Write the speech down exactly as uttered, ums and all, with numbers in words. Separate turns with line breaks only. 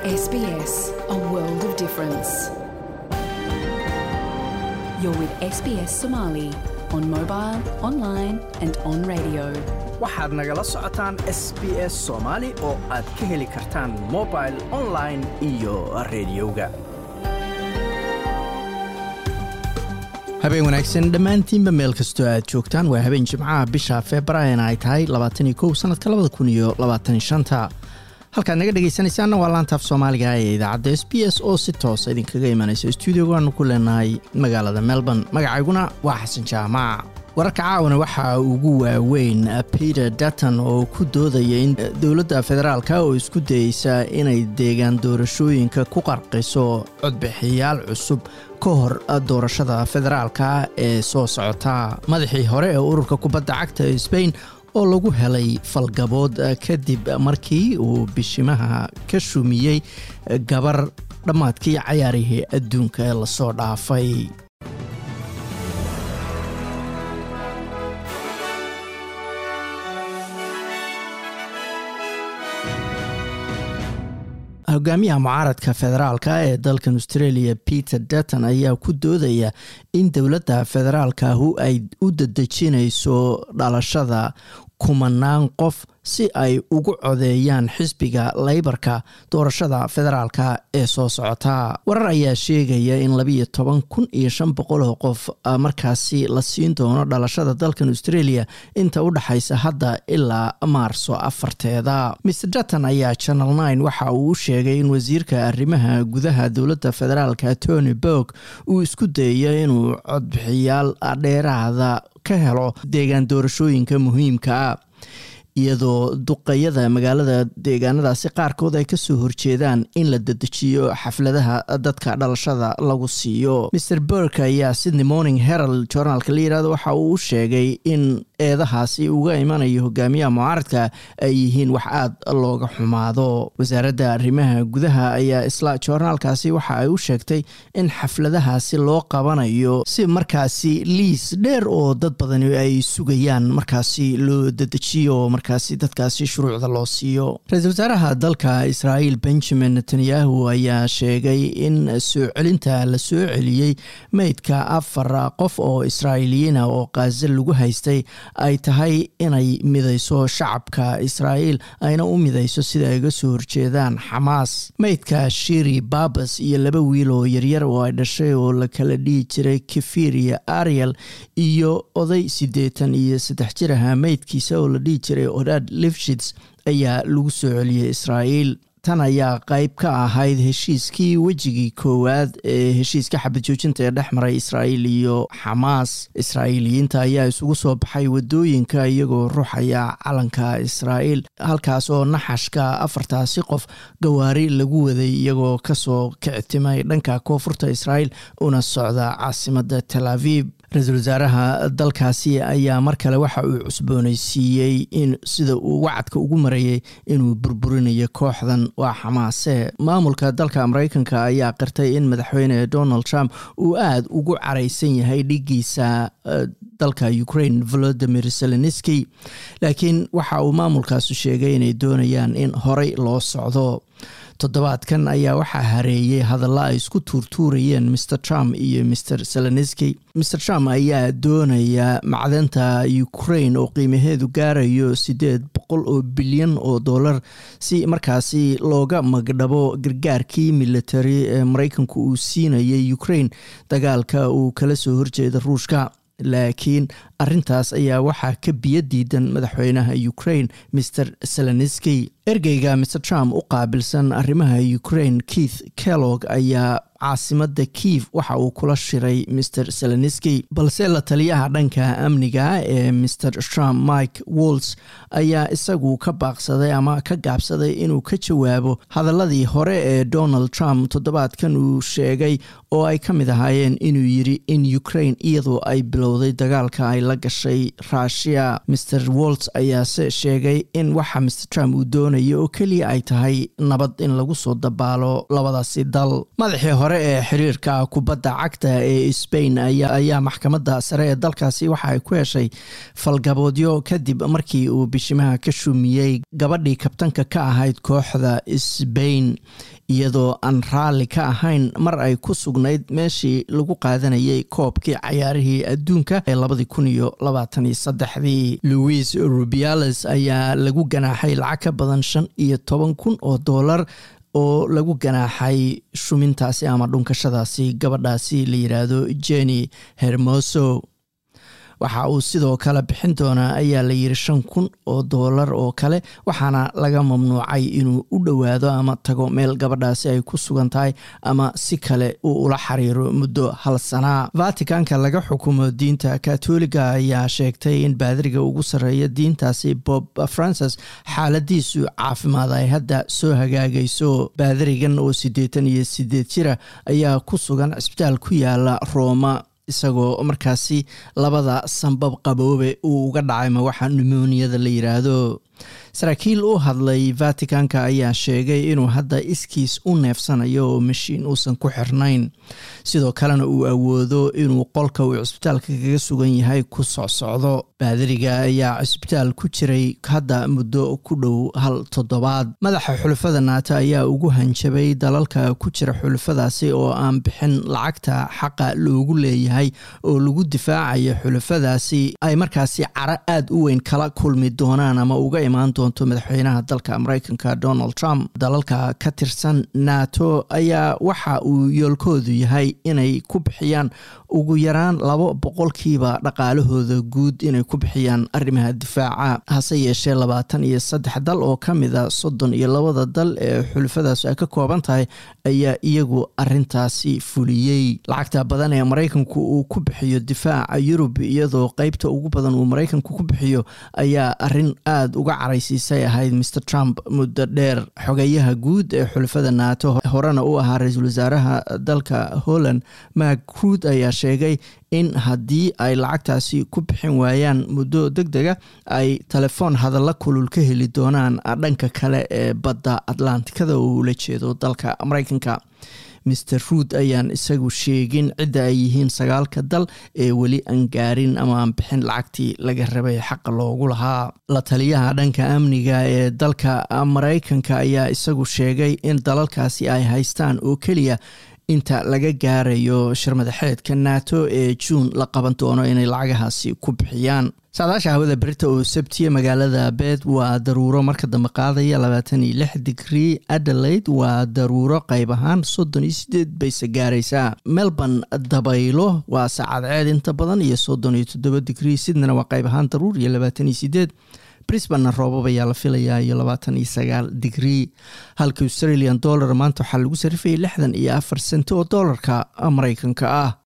S B S, a world of difference. You're with S B S Somali on mobile, online and on radio.
waxaad nagala socotaan S B S Somali oo aad ka heli kartaan mobile, online iyo radioga. habeen wanaagsan dhammaantiinba meel kastoo aad joogtaan. waa habeen jimcaha bisha Febraayo ay tahay labaatan iyo kow sanadka labada kun iyo labaatan iyo shan. halkaad naga dhegaysanaysaanna waa laanta af Soomaaliga ee idaacadda S B S oo si toos idinkaga imanaysa studio-gaanu ku leenahay magaalada Melbourne. magacayguna waa Xasan Jaamac. wararka caawana waxaa ugu waaweyn Peter Dutton oo ku doodaya in dowladda federaalka oo isku dayeysa inay deegaan doorashooyinka ku qarqiso codbixiyaal cusub ka hor doorashada federaalka ee soo socota. madaxii hore ee ururka kubadda cagta ee Spain oo lagu helay falgabood kadib markii uu bishimaha ka shumiyey gabar dhammaadkii cayaarihii adduunka ee lasoo dhaafay. hogaamiyaha mucaaradka federaalka ee dalkan Australia Peter Dutton ayaa ku doodaya in dowladda federaalka ay u dadejinayso dhalashada kumanaan qof si ay ugu codeeyaan xisbiga Labourka doorashada federaalka ee soo socota. warar ayaa sheegaya in laba iyo toban kun iyo shan boqol oo qof markaasi la siin doono dhalashada dalkan Australia inta u dhaxaysa hadda ilaa Maarso afarteeda. mister Dutton ayaa Channel nine waxa uu sheegay in wasiirka arrimaha gudaha dowladda federaalka Tony Burke uu isku dayayo inuu codbixiyaal dheeraada ka helo deegaan doorashooyinka muhiimka ah, iyadoo duqeyada magaalada deegaanadaasi qaarkood ay ka soo horjeedaan in la dedejiyo xafladaha dadka dhalashada lagu siiyo. mister Burke ayaa Sydney Morning Herald journalka la yiraahdo waxa uu sheegay in eedahaasi uga imanayo hogaamiyaha mucaaradka ay yihiin wax aad looga xumaado. wasaaradda arrimaha gudaha ayaa isla journalkaasi waxa ay u sheegtay in xafladahaasi loo qabanayo si markaasi liis dheer oo dad badan ay sugayaan markaasi loo dedejiyo, markaasi dadkaasi shuruucda loo siiyo. ra-iisul wasaaraha dalka Israel Benjamin Netanyahu ayaa sheegay in soo celinta la soo celiyey meydka afar qof oo Israailiyiin ah oo Gaza lagu haystay ay tahay inay midayso shacabka Israel ayna u midayso sida ay uga soo horjeedaan Xamaas. meydka Shiri Babas iyo laba wiil oo yaryar oo ay dhashay oo la kala dhihi jiray Kefir iyo Ariel iyo oday siddeetan iyo saddex jir ah meydkiisa oo la dhihi jiray Odad Lifshitz ayaa lagu soo celiyey Israel. tan ayaa qayb ka ahayd heshiiskii wejigii koowaad ee heshiiska xabad joojinta ee dhex maray Israel iyo Xamaas. Israa'iiliyiinta ayaa isugu soo baxay wadooyinka iyagoo ruuxaya calanka Israel, halkaas oo naxashka afartaasi qof gawaari lagu waday iyagoo kasoo kictimay dhanka koonfurta Israel una socda caasimadda Tel Aviv. ra-iisul wasaaraha dalkaasi ayaa mar kale waxa uu cusboonaysiiyey in sida uu wacadka ugu marayay inuu burburinayo kooxdan waa Xamaase. maamulka dalka Mareykanka ayaa qirtay in madaxweyne Donald Trump uu aad ugu caraysan yahay dhigiisa uh, dalka Ukraine Volodymyr Zelensky, laakiin waxa uu maamulkaasi sheegay inay doonayaan in horey loo socdo. toddobaadkan ayaa waxaa hareeyay hadalla ay isku tuurtuurayeen mister Trump iyo mister Zelensky. mister Trump ayaa doonaya macdanta Ukraine oo qiimaheedu gaarayo sideed boqol oo bilyan oo dollar si markaasi looga magdhabo gargaarkii military ee Mareykanku uu siinayay Ukraine dagaalka uu kala soo horjeeda Ruushka. laakiin arintaas ayaa waxaa ka biyo diidan madaxweynaha Ukraine mister Zelensky. ergeyga mister Trump u qaabilsan arrimaha Ukraine Keith Kellogg ayaa caasimadda Kiev waxa uu kula shiray mister Zelensky, balse la taliyaha dhanka amniga ee mister Trump Mike Waltz ayaa isagu ka baaqsaday ama ka gaabsaday inuu ka jawaabo hadaladii hore ee Donald Trump toddobaadkan uu sheegay oo ay ka mid ahaayeen inuu yiri in Ukraine iyadoo ay bilowday dagaalka ay la gashay Russia. mister Waltz ayaa se sheegay in waxa mister Trump uu doonay doonaya oo keliya ay tahay nabad in lagu soo dabaalo labadaasi dal. madaxii hore ee xiriirka kubadda cagta ee Spain ayaa ayaa maxkamadda sare ee dalkaasi waxa ay ku heshay falgaboodyo kadib markii uu bishimaha ka shumiyey gabadhii kabtanka ka ahayd kooxda Spain iyadoo aan raalli ka ahayn mar ay ku sugnayd meeshii lagu qaadanayay koobkii cayaarihii adduunka ee labada kun iyo labaatan iyo saddex. Luis Rubiales ayaa lagu ganaaxay lacag ka badan shan iyo toban kun oo doolar oo lagu ganaaxay shumintaasi ama dhunkashadaasi gabadhaasi la yiraahdo Jenny Hermoso. waxa uu sidoo kale bixin doonaa ayaa la yiri shan kun oo doolar oo kale, waxaana laga mamnuucay inuu u dhowaado ama tago meel gabadhaasi ay ku sugan tahay ama si kale uu ula xiriiro muddo hal sana. Vaticanka laga xukumo diinta Katoliga ayaa sheegtay in baadiriga ugu sareeya diintaasi Pope Francis xaaladiisu caafimaad ay hadda soo hagaagayso. Baadirigan oo siddeetan iyo siddeed jira ayaa ku sugan cisbitaal ku yaala Roma isagoo markaasi labada sanbab qaboobe uu uga dhacay ma waxa pneumonia-da la yiraahdo. saraakiil u hadlay Vaticanka ayaa sheegay inuu hadda iskiis u neefsanayo oo mashiin uusan ku xirnayn, sidoo kalena uu awoodo inuu qolka uu cisbitaalka kaga sugan yahay ku socsocdo. baadiriga ayaa cisbitaal ku jiray hadda muddo ku dhow hal toddobaad. madaxa xulafada NATO ayaa ugu hanjabay dalalka ku jira xulafadaasi oo aan bixin lacagta xaqa loogu leeyahay oo lagu difaacayo xulafadaasi ay markaasi cara aad u weyn kala kulmi doonaan ama uga imaan doonto madaxweynaha dalka Mareykanka Donald Trump. dalalka ka tirsan NATO ayaa waxa uu yoolkoodu yahay inay ku bixiyaan ugu yaraan laba boqolkiiba dhaqaalahooda guud inay ku bixiyaan arrimaha difaaca. hase yeeshee labaatan iyo saddex dal oo ka mid ah soddon iyo labada dal ee xulafadaas ay ka kooban tahay ayaa iyagu arrintaasi fuliyey. lacagta badan ee Mareykanku uu ku bixiyo difaaca Yurub iyadoo qaybta ugu badan uu Mareykanku ku bixiyo ayaa arrin aad uga caraysiisay ahayd mister Trump muddo dheer. xogayaha guud ee xulafada NATO horena u ahaa ra'iisul wasaaraha dalka Holland Mark Rutte ayaa sheegay in haddii ay lacagtaasi ku bixin waayaan muddo degdega ay telefoon hadalla kulul ka heli doonaan dhanka kale ee badda Atlantikada oo ula jeedo dalka Mareykanka. mister Rutte ayaan isagu sheegin cidda ay yihiin sagaalka dal ee weli aan gaarin ama aan bixin lacagtii laga rabay xaqa loogu lahaa. la taliyaha dhanka amniga ee dalka Mareykanka ayaa isagu sheegay in dalalkaasi ay haystaan oo keliya inta laga gaarayo shirmadaxeedka NATO ee June la qaban doono inay lacagahaasi ku bixiyaan. saadaasha hawada berita oo Sabtiye magaalada Perth waa daruuro marka dambe qaadaya labaatan iyo lix digrii. Adelaide waa daruuro qayb ahaan soddon iyo siddeed bayse gaaraysaa. Melbourne dabaylo waa saacad ceed inta badan iyo soddon iyo toddoba digrii. Sydney waa qayb ahaan daruur iyo labaatan iyo siddeed. Brisbane roobab ayaa la filayaa iyo labaatan iyo sagaal digrii. halka Australian dollar maanta waxaa lagu sarifayay lixdan iyo afar senti oo doolarka Mareykanka ah.